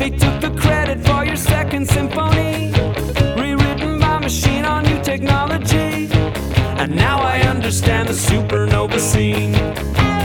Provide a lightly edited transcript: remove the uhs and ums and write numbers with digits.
They took the credit for your second symphony, rewritten by machine on new technology. And now I understand the supernova scene.